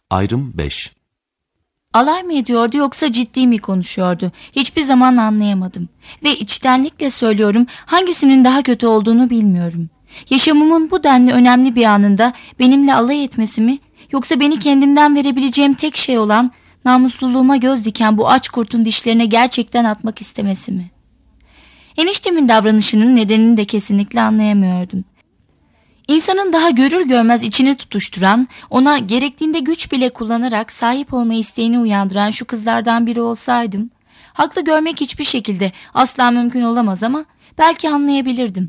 Ayrım 5. Alay mı ediyordu yoksa ciddi mi konuşuyordu? Hiçbir zaman anlayamadım. Ve içtenlikle söylüyorum, hangisinin daha kötü olduğunu bilmiyorum. Yaşamımın bu denli önemli bir anında benimle alay etmesi mi? Yoksa beni kendimden verebileceğim tek şey olan namusluluğuma göz diken bu aç kurtun dişlerine gerçekten atmak istemesi mi? Eniştemin davranışının nedenini de kesinlikle anlayamıyordum. İnsanın daha görür görmez içini tutuşturan, ona gerektiğinde güç bile kullanarak sahip olma isteğini uyandıran şu kızlardan biri olsaydım, haklı görmek hiçbir şekilde asla mümkün olamaz ama belki anlayabilirdim.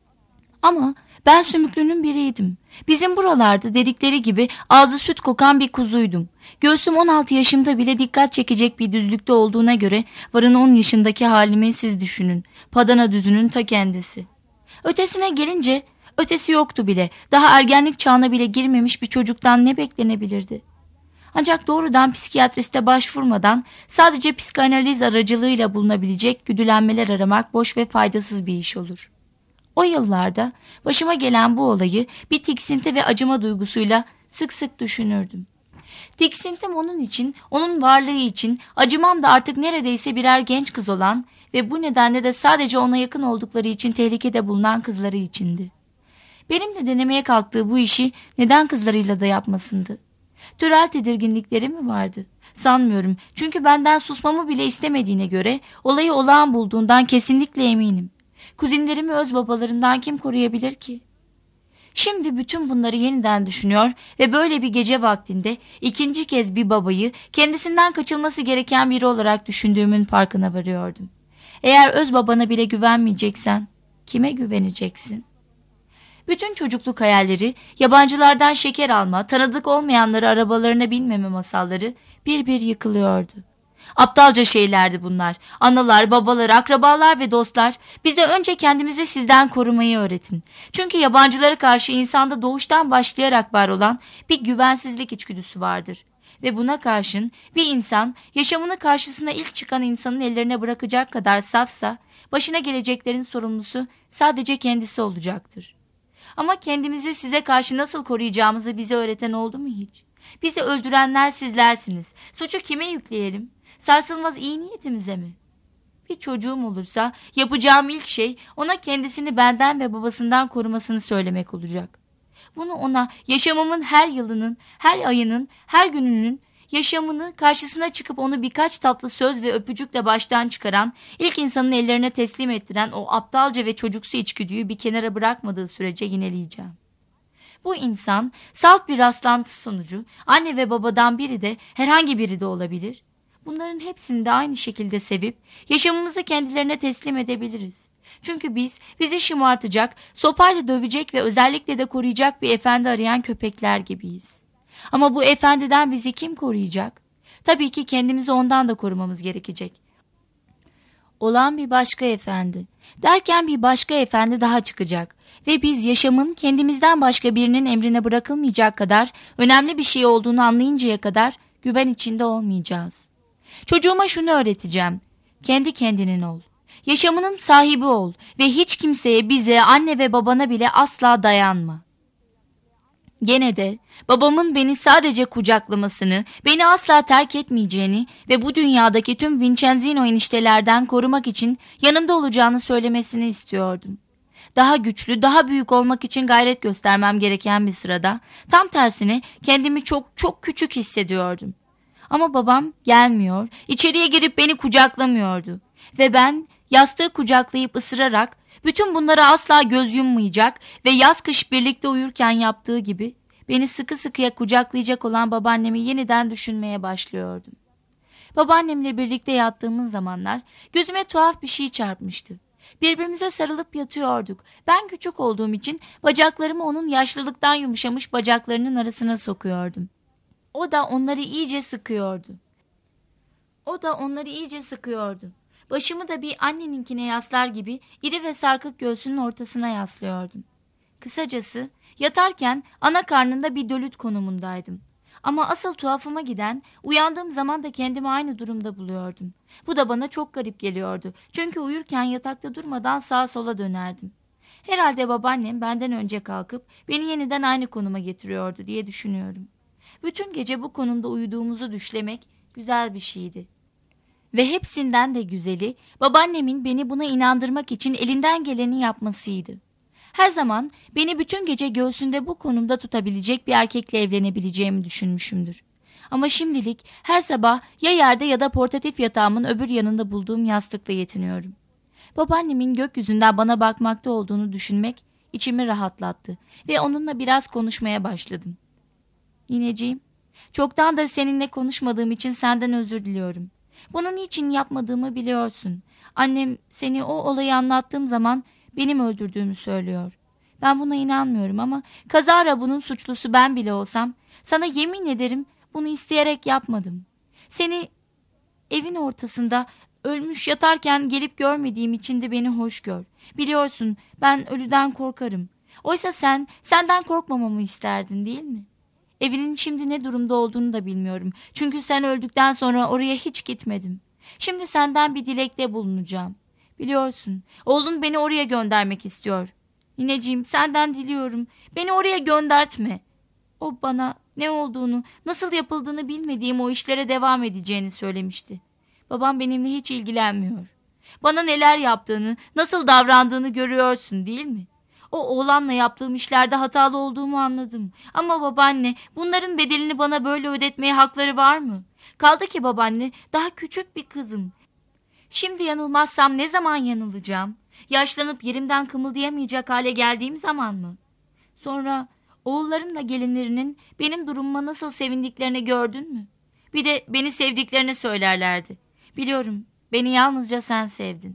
Ama ben sümüklünün biriydim. Bizim buralarda dedikleri gibi ağzı süt kokan bir kuzuydum. Göğsüm 16 yaşımda bile dikkat çekecek bir düzlükte olduğuna göre varın 10 yaşındaki halimi siz düşünün. Padana düzünün ta kendisi. Ötesine gelince ötesi yoktu bile. Daha ergenlik çağına bile girmemiş bir çocuktan ne beklenebilirdi? Ancak doğrudan psikiyatriste başvurmadan sadece psikanaliz aracılığıyla bulunabilecek güdülenmeler aramak boş ve faydasız bir iş olur. O yıllarda başıma gelen bu olayı bir tiksinti ve acıma duygusuyla sık sık düşünürdüm. Tiksintim onun için, onun varlığı için, acımam da artık neredeyse birer genç kız olan ve bu nedenle de sadece ona yakın oldukları için tehlikede bulunan kızları içindi. Benimle denemeye kalktığı bu işi neden kızlarıyla da yapmasındı? Türel tedirginlikleri mi vardı? Sanmıyorum, çünkü benden susmamı bile istemediğine göre olayı olağan bulduğundan kesinlikle eminim. Kuzinlerimi öz babalarından kim koruyabilir ki? Şimdi bütün bunları yeniden düşünüyor ve böyle bir gece vaktinde ikinci kez bir babayı kendisinden kaçılması gereken biri olarak düşündüğümün farkına varıyordum. Eğer öz babana bile güvenmeyeceksen kime güveneceksin? Bütün çocukluk hayalleri, yabancılardan şeker alma, tanıdık olmayanları arabalarına binmeme masalları bir bir yıkılıyordu. Aptalca şeylerdi bunlar. Analar, babalar, akrabalar ve dostlar, bize önce kendimizi sizden korumayı öğretin. Çünkü yabancılara karşı insanda doğuştan başlayarak var olan bir güvensizlik içgüdüsü vardır. Ve buna karşın bir insan yaşamını karşısına ilk çıkan insanın ellerine bırakacak kadar safsa, başına geleceklerin sorumlusu sadece kendisi olacaktır. Ama kendimizi size karşı nasıl koruyacağımızı bize öğreten oldu mu hiç? Bizi öldürenler sizlersiniz. Suçu kime yükleyelim? Sarsılmaz iyi niyetimize mi? Bir çocuğum olursa yapacağım ilk şey ona kendisini benden ve babasından korumasını söylemek olacak. Bunu ona yaşamımın her yılının, her ayının, her gününün yaşamını karşısına çıkıp onu birkaç tatlı söz ve öpücükle baştan çıkaran, ilk insanın ellerine teslim ettiren o aptalca ve çocuksu içgüdüyü bir kenara bırakmadığı sürece yineleyeceğim. Bu insan salt bir rastlantı sonucu anne ve babadan biri de herhangi biri de olabilir. Bunların hepsini de aynı şekilde sevip yaşamımızı kendilerine teslim edebiliriz. Çünkü biz bizi şımartacak, sopayla dövecek ve özellikle de koruyacak bir efendi arayan köpekler gibiyiz. Ama bu efendiden bizi kim koruyacak? Tabii ki kendimizi ondan da korumamız gerekecek. Olan bir başka efendi. Derken bir başka efendi daha çıkacak. Ve biz yaşamın kendimizden başka birinin emrine bırakılmayacak kadar önemli bir şey olduğunu anlayıncaya kadar güven içinde olmayacağız. Çocuğuma şunu öğreteceğim. Kendi kendinin ol. Yaşamının sahibi ol ve hiç kimseye, bize, anne ve babana bile asla dayanma. Gene de babamın beni sadece kucaklamasını, beni asla terk etmeyeceğini ve bu dünyadaki tüm Vincenzino eniştelerden korumak için yanımda olacağını söylemesini istiyordum. Daha güçlü, daha büyük olmak için gayret göstermem gereken bir sırada, tam tersine kendimi çok çok küçük hissediyordum. Ama babam gelmiyor, içeriye girip beni kucaklamıyordu. Ve ben yastığı kucaklayıp ısırarak, bütün bunlara asla göz yummayacak ve yaz kış birlikte uyurken yaptığı gibi beni sıkı sıkıya kucaklayacak olan babaannemi yeniden düşünmeye başlıyordum. Babaannemle birlikte yattığımız zamanlar gözüme tuhaf bir şey çarpmıştı. Birbirimize sarılıp yatıyorduk. Ben küçük olduğum için bacaklarımı onun yaşlılıktan yumuşamış bacaklarının arasına sokuyordum. O da onları iyice sıkıyordu. Başımı da bir anneninkine yaslar gibi iri ve sarkık göğsünün ortasına yaslıyordum. Kısacası yatarken ana karnında bir dölüt konumundaydım. Ama asıl tuhafıma giden, uyandığım zaman da kendimi aynı durumda buluyordum. Bu da bana çok garip geliyordu. Çünkü uyurken yatakta durmadan sağa sola dönerdim. Herhalde babaannem benden önce kalkıp beni yeniden aynı konuma getiriyordu diye düşünüyorum. Bütün gece bu konumda uyuduğumuzu düşlemek güzel bir şeydi. Ve hepsinden de güzeli, babaannemin beni buna inandırmak için elinden geleni yapmasıydı. Her zaman beni bütün gece göğsünde bu konumda tutabilecek bir erkekle evlenebileceğimi düşünmüşümdür. Ama şimdilik her sabah ya yerde ya da portatif yatağımın öbür yanında bulduğum yastıkla yetiniyorum. Babaannemin gökyüzünden bana bakmakta olduğunu düşünmek içimi rahatlattı ve onunla biraz konuşmaya başladım. Nineciğim, çoktandır seninle konuşmadığım için senden özür diliyorum. Bunu niçin yapmadığımı biliyorsun. Annem seni o olayı anlattığım zaman benim öldürdüğümü söylüyor. Ben buna inanmıyorum ama kazara bunun suçlusu ben bile olsam sana yemin ederim bunu isteyerek yapmadım. Seni evin ortasında ölmüş yatarken gelip görmediğim için de beni hoş gör. Biliyorsun ben ölüden korkarım. Oysa senden korkmamamı isterdin değil mi? Evinin şimdi ne durumda olduğunu da bilmiyorum. Çünkü sen öldükten sonra oraya hiç gitmedim. Şimdi senden bir dilekte bulunacağım. Biliyorsun, oğlun beni oraya göndermek istiyor. Nineciğim, senden diliyorum. Beni oraya göndertme. O bana ne olduğunu, nasıl yapıldığını bilmediğim o işlere devam edeceğini söylemişti. Babam benimle hiç ilgilenmiyor. Bana neler yaptığını, nasıl davrandığını görüyorsun değil mi? O oğlanla yaptığım işlerde hatalı olduğumu anladım. Ama babaanne, bunların bedelini bana böyle ödetmeye hakları var mı? Kaldı ki babaanne, daha küçük bir kızım. Şimdi yanılmazsam ne zaman yanılacağım? Yaşlanıp yerimden kımıldayamayacak hale geldiğim zaman mı? Sonra oğullarımla gelinlerinin benim durumuma nasıl sevindiklerini gördün mü? Bir de beni sevdiklerini söylerlerdi. Biliyorum, beni yalnızca sen sevdin.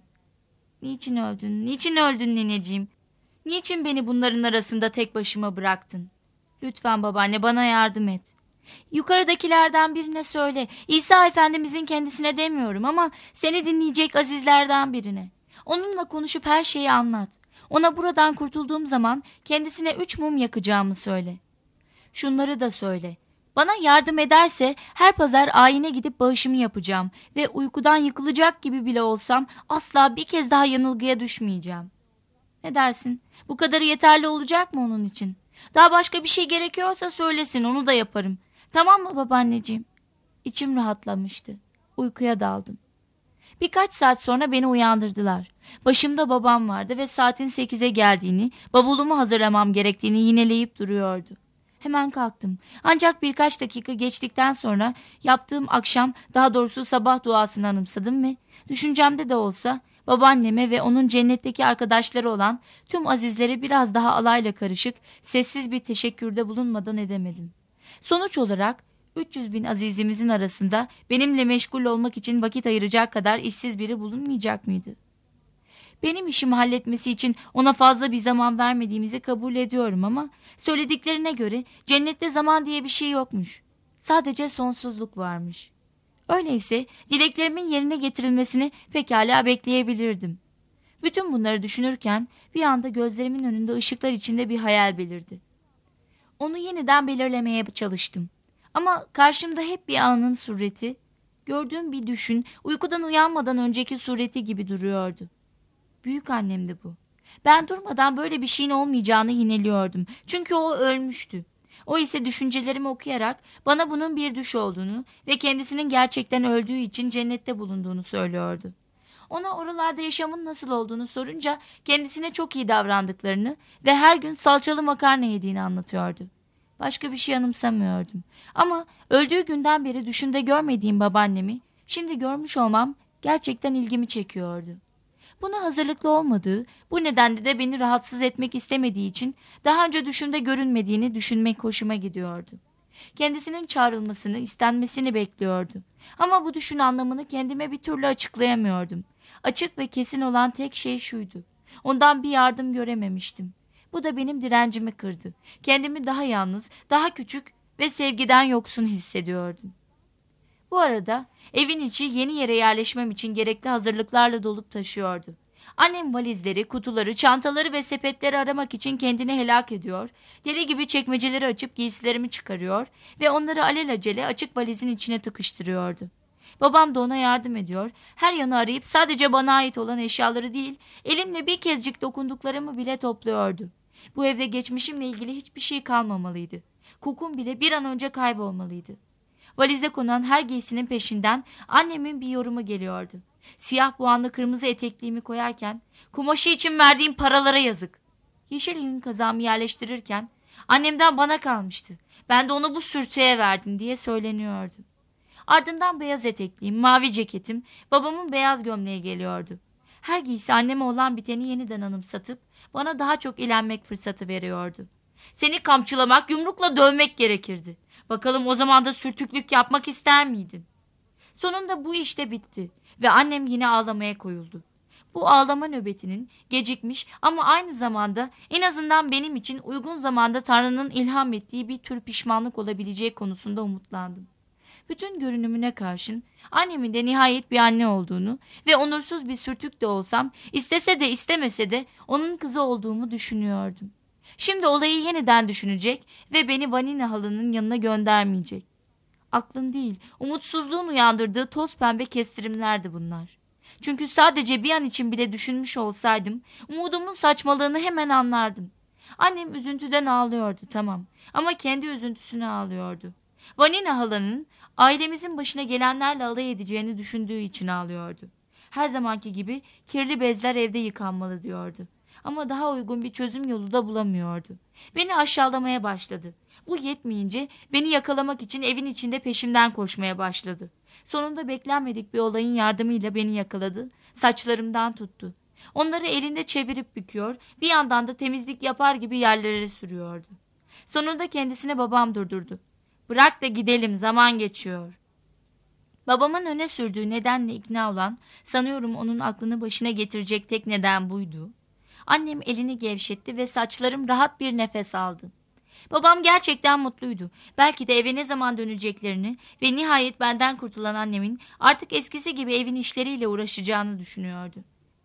Niçin öldün, niçin öldün nineciğim? Niçin beni bunların arasında tek başıma bıraktın? Lütfen babaanne bana yardım et. Yukarıdakilerden birine söyle. İsa Efendimizin kendisine demiyorum ama seni dinleyecek azizlerden birine. Onunla konuşup her şeyi anlat. Ona buradan kurtulduğum zaman kendisine 3 mum yakacağımı söyle. Şunları da söyle. Bana yardım ederse her pazar ayine gidip bağışımı yapacağım ve uykudan yıkılacak gibi bile olsam asla bir kez daha yanılgıya düşmeyeceğim. Ne dersin? Bu kadarı yeterli olacak mı onun için? Daha başka bir şey gerekiyorsa söylesin, onu da yaparım. Tamam mı babaanneciğim? İçim rahatlamıştı. Uykuya daldım. Birkaç saat sonra beni uyandırdılar. Başımda babam vardı ve saatin 8'e geldiğini, bavulumu hazırlamam gerektiğini yineleyip duruyordu. Hemen kalktım. Ancak birkaç dakika geçtikten sonra yaptığım akşam, daha doğrusu sabah duasını anımsadım ve düşüncemde de olsa babaanneme ve onun cennetteki arkadaşları olan tüm azizlere biraz daha alayla karışık, sessiz bir teşekkürde bulunmadan edemedim. Sonuç olarak 300 bin azizimizin arasında benimle meşgul olmak için vakit ayıracak kadar işsiz biri bulunmayacak mıydı? Benim işimi halletmesi için ona fazla bir zaman vermediğimizi kabul ediyorum ama söylediklerine göre cennette zaman diye bir şey yokmuş. Sadece sonsuzluk varmış. Öyleyse dileklerimin yerine getirilmesini pekala bekleyebilirdim. Bütün bunları düşünürken bir anda gözlerimin önünde ışıklar içinde bir hayal belirdi. Onu yeniden belirlemeye çalıştım. Ama karşımda hep bir anın sureti, gördüğüm bir düşün, uykudan uyanmadan önceki sureti gibi duruyordu. Büyük annemdi bu. Ben durmadan böyle bir şeyin olmayacağını yineliyordum. Çünkü o ölmüştü. O ise düşüncelerimi okuyarak bana bunun bir düş olduğunu ve kendisinin gerçekten öldüğü için cennette bulunduğunu söylüyordu. Ona oralarda yaşamın nasıl olduğunu sorunca kendisine çok iyi davrandıklarını ve her gün salçalı makarna yediğini anlatıyordu. Başka bir şey anımsamıyordum. Ama öldüğü günden beri düşümde görmediğim babaannemi şimdi görmüş olmam gerçekten ilgimi çekiyordu. Buna hazırlıklı olmadığı, bu nedenle de beni rahatsız etmek istemediği için daha önce düşümde görünmediğini düşünmek hoşuma gidiyordu. Kendisinin çağrılmasını, istenmesini bekliyordu. Ama bu düşün anlamını kendime bir türlü açıklayamıyordum. Açık ve kesin olan tek şey şuydu: ondan bir yardım görememiştim. Bu da benim direncimi kırdı. Kendimi daha yalnız, daha küçük ve sevgiden yoksun hissediyordum. Bu arada evin içi yeni yere yerleşmem için gerekli hazırlıklarla dolup taşıyordu. Annem valizleri, kutuları, çantaları ve sepetleri aramak için kendini helak ediyor, deli gibi çekmeceleri açıp giysilerimi çıkarıyor ve onları alelacele açık valizin içine tıkıştırıyordu. Babam da ona yardım ediyor, her yanı arayıp sadece bana ait olan eşyaları değil, elimle bir kezcik dokunduklarımı bile topluyordu. Bu evde geçmişimle ilgili hiçbir şey kalmamalıydı. Kokum bile bir an önce kaybolmalıydı. Valize konan her giysinin peşinden annemin bir yorumu geliyordu. Siyah boğanlı kırmızı etekliğimi koyarken kumaşı için verdiğim paralara yazık. Yeşil yün kazağımı yerleştirirken annemden bana kalmıştı. Ben de onu bu sürtüye verdim diye söyleniyordu. Ardından beyaz etekliğim, mavi ceketim, babamın beyaz gömleği geliyordu. Her giysi anneme olan biteni yeniden anımsatıp bana daha çok ilenmek fırsatı veriyordu. Seni kamçılamak, yumrukla dövmek gerekirdi. Bakalım o zaman da sürtüklük yapmak ister miydin? Sonunda bu işte bitti ve annem yine ağlamaya koyuldu. Bu ağlama nöbetinin gecikmiş ama aynı zamanda en azından benim için uygun zamanda Tanrı'nın ilham ettiği bir tür pişmanlık olabileceği konusunda umutlandım. Bütün görünümüne karşın annemin de nihayet bir anne olduğunu ve onursuz bir sürtük de olsam istese de istemese de onun kızı olduğumu düşünüyordum. Şimdi olayı yeniden düşünecek ve beni Vanina halının yanına göndermeyecek. Aklın değil, umutsuzluğun uyandırdığı toz pembe kestirimlerdi bunlar. Çünkü sadece bir an için bile düşünmüş olsaydım, umudumun saçmalığını hemen anlardım. Annem üzüntüden ağlıyordu, tamam, ama kendi üzüntüsüne ağlıyordu. Vanina halanın ailemizin başına gelenlerle alay edeceğini düşündüğü için ağlıyordu. Her zamanki gibi kirli bezler evde yıkanmalı diyordu. Ama daha uygun bir çözüm yolu da bulamıyordu. Beni aşağılamaya başladı. Bu yetmeyince beni yakalamak için evin içinde peşimden koşmaya başladı. Sonunda beklenmedik bir olayın yardımıyla beni yakaladı, saçlarımdan tuttu. Onları elinde çevirip büküyor, bir yandan da temizlik yapar gibi yerlere sürüyordu. Sonunda kendisine babam durdurdu. "Bırak da gidelim, zaman geçiyor." Babamın öne sürdüğü nedenle ikna olan, sanıyorum onun aklını başına getirecek tek neden buydu. Annem elini gevşetti ve saçlarım rahat bir nefes aldı. Babam gerçekten mutluydu. Belki de eve ne zaman döneceklerini ve nihayet benden kurtulan annemin artık eskisi gibi evin işleriyle uğraşacağını düşünüyordu.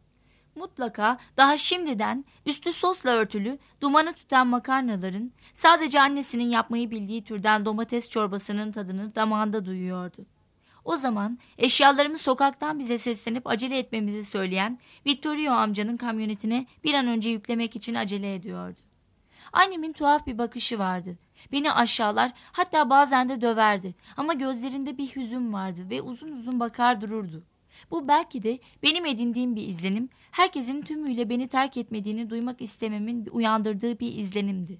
Mutlaka daha şimdiden üstü sosla örtülü, dumanı tüten makarnaların sadece annesinin yapmayı bildiği türden domates çorbasının tadını damağında duyuyordu. O zaman eşyalarımı sokaktan bize seslenip acele etmemizi söyleyen Vittorio amcanın kamyonetine bir an önce yüklemek için acele ediyordu. Annemin tuhaf bir bakışı vardı. Beni aşağılar, hatta bazen de döverdi ama gözlerinde bir hüzün vardı ve uzun uzun bakar dururdu. Bu belki de benim edindiğim bir izlenim, herkesin tümüyle beni terk etmediğini duymak istememin uyandırdığı bir izlenimdi.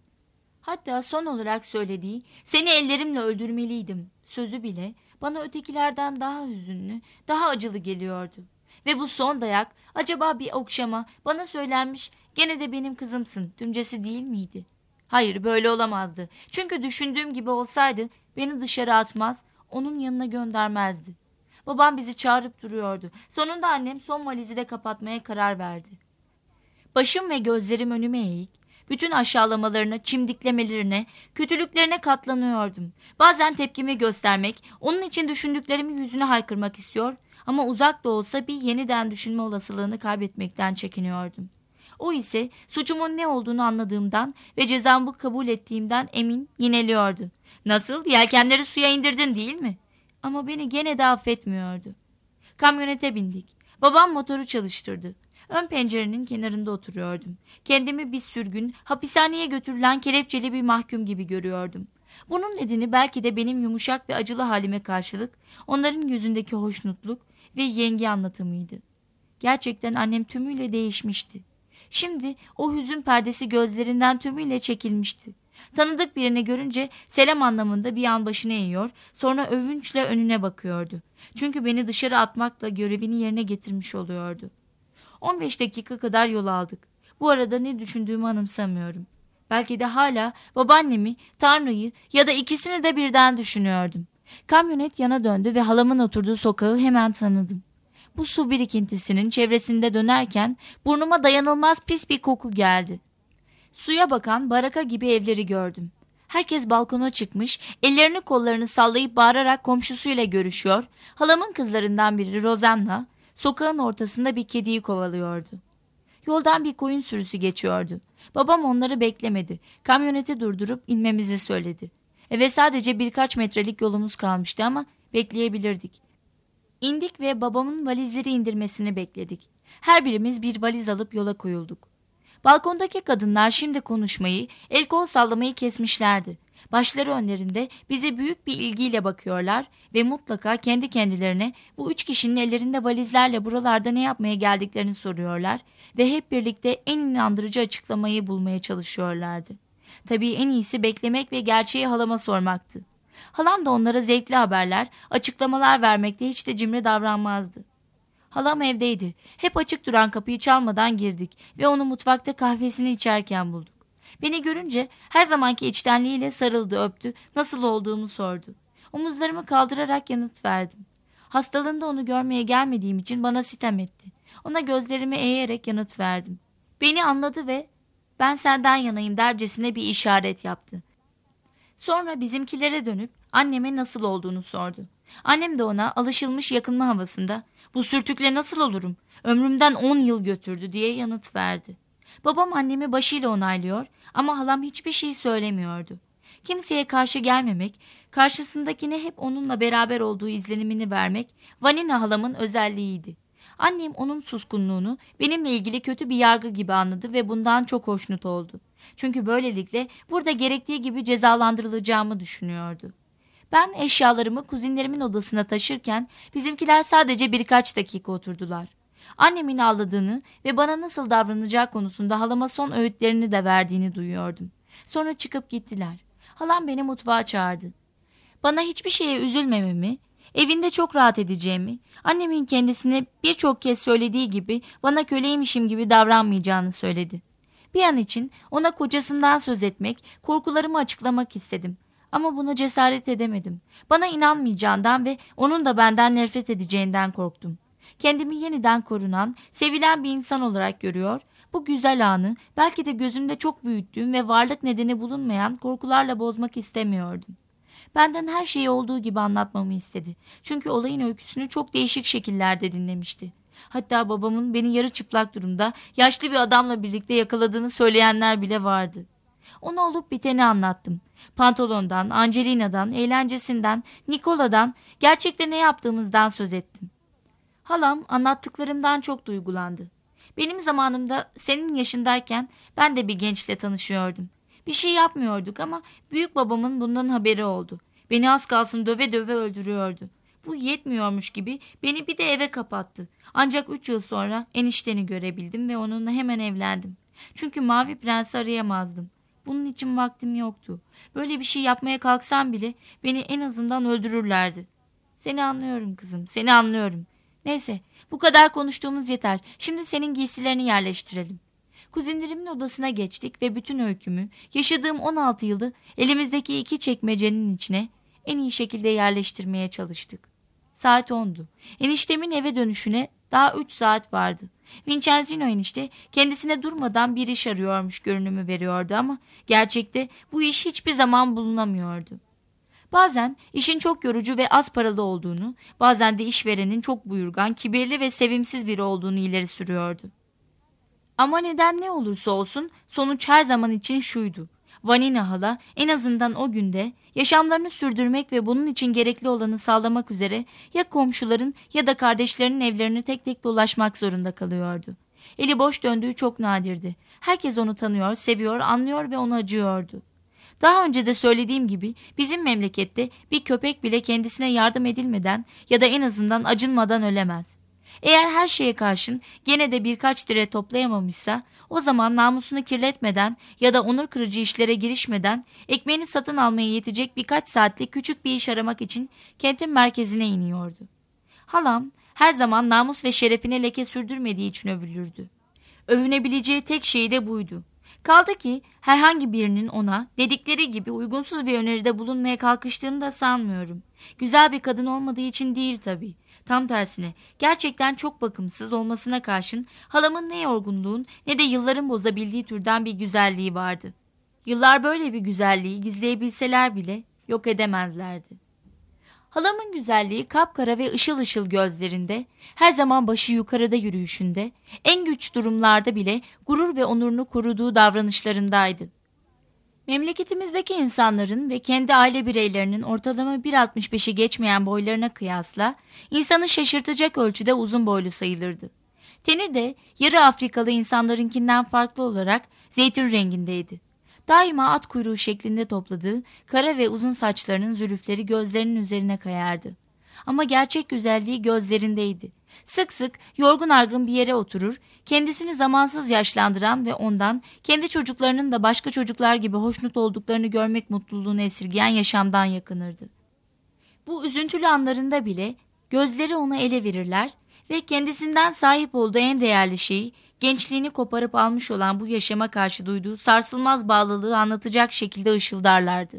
Hatta son olarak söylediği, "Seni ellerimle öldürmeliydim" sözü bile bana ötekilerden daha hüzünlü, daha acılı geliyordu. Ve bu son dayak acaba bir okşama, bana söylenmiş, "Gene de benim kızımsın" tümcesi değil miydi? Hayır, böyle olamazdı. Çünkü düşündüğüm gibi olsaydı beni dışarı atmaz, onun yanına göndermezdi. Babam bizi çağırıp duruyordu. Sonunda annem son valizi de kapatmaya karar verdi. Başım ve gözlerim önüme eğik, bütün aşağılamalarına, çimdiklemelerine, kötülüklerine katlanıyordum. Bazen tepkimi göstermek, onun için düşündüklerimi yüzüne haykırmak istiyor ama uzak da olsa bir yeniden düşünme olasılığını kaybetmekten çekiniyordum. O ise suçumun ne olduğunu anladığımdan ve cezamı kabul ettiğimden emin yineliyordu. "Nasıl? Yelkenleri suya indirdin değil mi?" Ama beni gene de affetmiyordu. Kamyonete bindik. Babam motoru çalıştırdı. Ön pencerenin kenarında oturuyordum. Kendimi bir sürgün, hapishaneye götürülen kelepçeli bir mahkum gibi görüyordum. Bunun nedeni belki de benim yumuşak ve acılı halime karşılık onların yüzündeki hoşnutluk ve yengi anlatımıydı. Gerçekten annem tümüyle değişmişti. Şimdi o hüzün perdesi gözlerinden tümüyle çekilmişti. Tanıdık birini görünce selam anlamında bir an başını eğiyor, sonra övünçle önüne bakıyordu. Çünkü beni dışarı atmakla görevini yerine getirmiş oluyordu. 15 dakika kadar yol aldık. Bu arada ne düşündüğümü anımsamıyorum. Belki de hala babaannemi, Tanrı'yı ya da ikisini de birden düşünüyordum. Kamyonet yana döndü ve halamın oturduğu sokağı hemen tanıdım. Bu su birikintisinin çevresinde dönerken burnuma dayanılmaz pis bir koku geldi. Suya bakan baraka gibi evleri gördüm. Herkes balkona çıkmış, ellerini kollarını sallayıp bağırarak komşusuyla görüşüyor. Halamın kızlarından biri Rosanna, sokağın ortasında bir kediyi kovalıyordu. Yoldan bir koyun sürüsü geçiyordu. Babam onları beklemedi. Kamyoneti durdurup inmemizi söyledi. Eve sadece birkaç metrelik yolumuz kalmıştı ama bekleyebilirdik. İndik ve babamın valizleri indirmesini bekledik. Her birimiz bir valiz alıp yola koyulduk. Balkondaki kadınlar şimdi konuşmayı, el kol sallamayı kesmişlerdi. Başları önlerinde bize büyük bir ilgiyle bakıyorlar ve mutlaka kendi kendilerine bu 3 kişinin ellerinde valizlerle buralarda ne yapmaya geldiklerini soruyorlar ve hep birlikte en inandırıcı açıklamayı bulmaya çalışıyorlardı. Tabii en iyisi beklemek ve gerçeği halama sormaktı. Halam da onlara zevkli haberler, açıklamalar vermekte hiç de cimri davranmazdı. Halam evdeydi. Hep açık duran kapıyı çalmadan girdik ve onu mutfakta kahvesini içerken bulduk. Beni görünce her zamanki içtenliğiyle sarıldı, öptü, nasıl olduğumu sordu. Omuzlarımı kaldırarak yanıt verdim. Hastalığında onu görmeye gelmediğim için bana sitem etti. Ona gözlerimi eğerek yanıt verdim. Beni anladı ve ben senden yanayım dercesine bir işaret yaptı. Sonra bizimkilere dönüp anneme nasıl olduğunu sordu. Annem de ona alışılmış yakınma havasında bu sürtükle nasıl olurum? Ömrümden 10 yıl götürdü diye yanıt verdi. Babam annemi başıyla onaylıyor ama halam hiçbir şey söylemiyordu. Kimseye karşı gelmemek, karşısındakine hep onunla beraber olduğu izlenimini vermek Vanina halamın özelliğiydi. Annem onun suskunluğunu benimle ilgili kötü bir yargı gibi anladı ve bundan çok hoşnut oldu. Çünkü böylelikle burada gerektiği gibi cezalandırılacağımı düşünüyordu. Ben eşyalarımı kuzinlerimin odasına taşırken bizimkiler sadece birkaç dakika oturdular. Annemin ağladığını ve bana nasıl davranacağı konusunda halama son öğütlerini de verdiğini duyuyordum. Sonra çıkıp gittiler. Halam beni mutfağa çağırdı. Bana hiçbir şeye üzülmememi, evinde çok rahat edeceğimi, annemin kendisine birçok kez söylediği gibi bana köleymişim gibi davranmayacağını söyledi. Bir an için ona kocasından söz etmek, korkularımı açıklamak istedim. Ama buna cesaret edemedim. Bana inanmayacağından ve onun da benden nefret edeceğinden korktum. Kendimi yeniden korunan, sevilen bir insan olarak görüyor, bu güzel anı belki de gözümde çok büyüttüğüm ve varlık nedeni bulunmayan korkularla bozmak istemiyordum. Benden her şeyi olduğu gibi anlatmamı istedi. Çünkü olayın öyküsünü çok değişik şekillerde dinlemişti. Hatta babamın beni yarı çıplak durumda yaşlı bir adamla birlikte yakaladığını söyleyenler bile vardı. Ona olup biteni anlattım. Pantolondan, Angelina'dan, eğlencesinden, Nikola'dan, gerçekte ne yaptığımızdan söz ettim. Halam anlattıklarımdan çok duygulandı. Benim zamanımda senin yaşındayken ben de bir gençle tanışıyordum. Bir şey yapmıyorduk ama büyük babamın bundan haberi oldu. Beni az kalsın döve döve öldürüyordu. Bu yetmiyormuş gibi beni bir de eve kapattı. Ancak 3 yıl sonra enişteni görebildim ve onunla hemen evlendim. Çünkü Mavi Prens'i arayamazdım. Bunun için vaktim yoktu. Böyle bir şey yapmaya kalksam bile beni en azından öldürürlerdi. Seni anlıyorum kızım, seni anlıyorum. Neyse, bu kadar konuştuğumuz yeter. Şimdi senin giysilerini yerleştirelim. Kuzinlerimin odasına geçtik ve bütün öykümü, yaşadığım 16 yılı elimizdeki 2 çekmecenin içine en iyi şekilde yerleştirmeye çalıştık. Saat 10'du. Eniştemin eve dönüşüne daha 3 saat vardı. Vincenzino enişte kendisine durmadan bir iş arıyormuş görünümü veriyordu ama gerçekte bu iş hiçbir zaman bulunamıyordu. Bazen işin çok yorucu ve az paralı olduğunu, bazen de işverenin çok buyurgan, kibirli ve sevimsiz biri olduğunu ileri sürüyordu. Ama neden ne olursa olsun sonuç her zaman için şuydu. Vanina hala en azından o günde yaşamlarını sürdürmek ve bunun için gerekli olanı sağlamak üzere ya komşuların ya da kardeşlerinin evlerini tek tek dolaşmak zorunda kalıyordu. Eli boş döndüğü çok nadirdi. Herkes onu tanıyor, seviyor, anlıyor ve ona acıyordu. Daha önce de söylediğim gibi bizim memlekette bir köpek bile kendisine yardım edilmeden ya da en azından acınmadan ölemez. Eğer her şeye karşın gene de birkaç lira toplayamamışsa o zaman namusunu kirletmeden ya da onur kırıcı işlere girişmeden ekmeğini satın almaya yetecek birkaç saatlik küçük bir iş aramak için kentin merkezine iniyordu. Halam her zaman namus ve şerefine leke sürdürmediği için övülürdü. Övünebileceği tek şey de buydu. Kaldı ki herhangi birinin ona dedikleri gibi uygunsuz bir öneride bulunmaya kalkıştığını da sanmıyorum. Güzel bir kadın olmadığı için değil tabii. Tam tersine gerçekten çok bakımsız olmasına karşın halamın ne yorgunluğun ne de yılların bozabildiği türden bir güzelliği vardı. Yıllar böyle bir güzelliği gizleyebilseler bile yok edemezlerdi. Halamın güzelliği kapkara ve ışıl ışıl gözlerinde, her zaman başı yukarıda yürüyüşünde, en güç durumlarda bile gurur ve onurunu koruduğu davranışlarındaydı. Memleketimizdeki insanların ve kendi aile bireylerinin ortalama 1,65'i geçmeyen boylarına kıyasla insanı şaşırtacak ölçüde uzun boylu sayılırdı. Teni de yarı Afrikalı insanlarınkinden farklı olarak zeytin rengindeydi. Daima at kuyruğu şeklinde topladığı kara ve uzun saçlarının zülüfleri gözlerinin üzerine kayardı. Ama gerçek güzelliği gözlerindeydi. Sık sık yorgun argın bir yere oturur, kendisini zamansız yaşlandıran ve ondan kendi çocuklarının da başka çocuklar gibi hoşnut olduklarını görmek mutluluğunu esirgeyen yaşamdan yakınırdı. Bu üzüntülü anlarında bile gözleri onu ele verirler ve kendisinden sahip olduğu en değerli şeyi, gençliğini koparıp almış olan bu yaşama karşı duyduğu sarsılmaz bağlılığı anlatacak şekilde ışıldarlardı.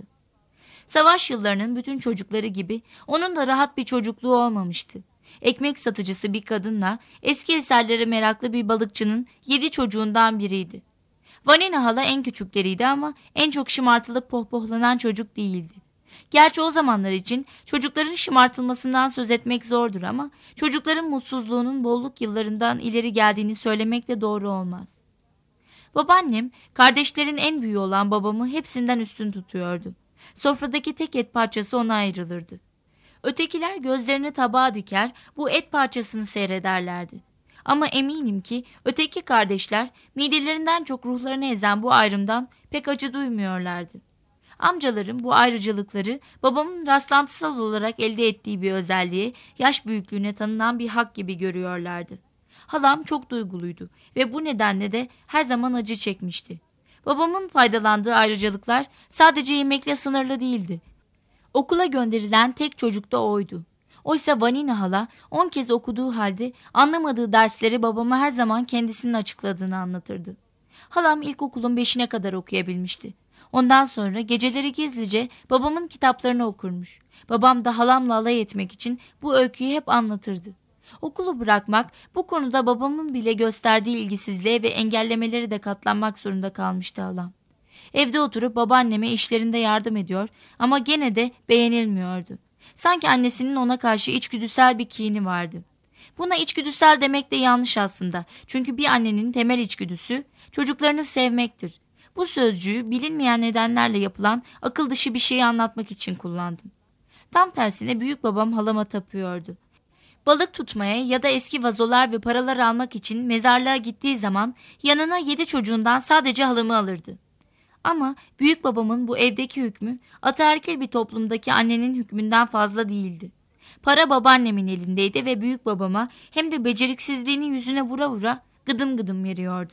Savaş yıllarının bütün çocukları gibi onun da rahat bir çocukluğu olmamıştı. Ekmek satıcısı bir kadınla eski eserlere meraklı bir balıkçının 7 çocuğundan biriydi. Vanina hala en küçükleriydi ama en çok şımartılıp pohpohlanan çocuk değildi. Gerçi o zamanlar için çocukların şımartılmasından söz etmek zordur ama çocukların mutsuzluğunun bolluk yıllarından ileri geldiğini söylemek de doğru olmaz. Babaannem, kardeşlerin en büyüğü olan babamı hepsinden üstün tutuyordu. Sofradaki tek et parçası ona ayrılırdı. Ötekiler gözlerini tabağa diker, bu et parçasını seyrederlerdi. Ama eminim ki öteki kardeşler midelerinden çok ruhlarını ezen bu ayrımdan pek acı duymuyorlardı. Amcalarım bu ayrıcalıkları babamın rastlantısal olarak elde ettiği bir özelliğe, yaş büyüklüğüne tanınan bir hak gibi görüyorlardı. Halam çok duyguluydu ve bu nedenle de her zaman acı çekmişti. Babamın faydalandığı ayrıcalıklar sadece yemekle sınırlı değildi. Okula gönderilen tek çocuk da oydu. Oysa Vanina hala 10 kez okuduğu halde anlamadığı dersleri babama her zaman kendisinin açıkladığını anlatırdı. Halam ilkokulun 5'ine kadar okuyabilmişti. Ondan sonra geceleri gizlice babamın kitaplarını okurmuş. Babam da halamla alay etmek için bu öyküyü hep anlatırdı. Okulu bırakmak, bu konuda babamın bile gösterdiği ilgisizliğe ve engellemeleri de katlanmak zorunda kalmıştı halam. Evde oturup babaanneme işlerinde yardım ediyor ama gene de beğenilmiyordu. Sanki annesinin ona karşı içgüdüsel bir kini vardı. Buna içgüdüsel demek de yanlış aslında. Çünkü bir annenin temel içgüdüsü çocuklarını sevmektir. Bu sözcüğü bilinmeyen nedenlerle yapılan akıl dışı bir şeyi anlatmak için kullandım. Tam tersine büyük babam halama tapıyordu. Balık tutmaya ya da eski vazolar ve paralar almak için mezarlığa gittiği zaman yanına 7 çocuğundan sadece halamı alırdı. Ama büyük babamın bu evdeki hükmü ataerkil bir toplumdaki annenin hükmünden fazla değildi. Para babaannemin elindeydi ve büyük babama hem de beceriksizliğini yüzüne vura vura gıdım gıdım veriyordu.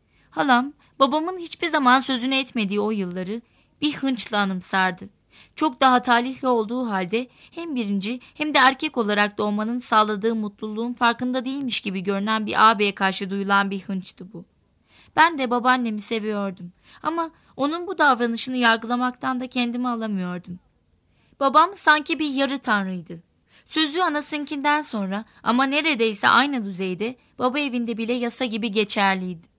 Halam babamın hiçbir zaman sözünü etmediği o yılları bir hınçla anımsardı. Çok daha talihli olduğu halde hem birinci hem de erkek olarak doğmanın sağladığı mutluluğun farkında değilmiş gibi görünen bir ağabeye karşı duyulan bir hınçtı bu. Ben de babaannemi seviyordum ama onun bu davranışını yargılamaktan da kendimi alamıyordum. Babam sanki bir yarı tanrıydı. Sözü anasınkinden sonra ama neredeyse aynı düzeyde baba evinde bile yasa gibi geçerliydi.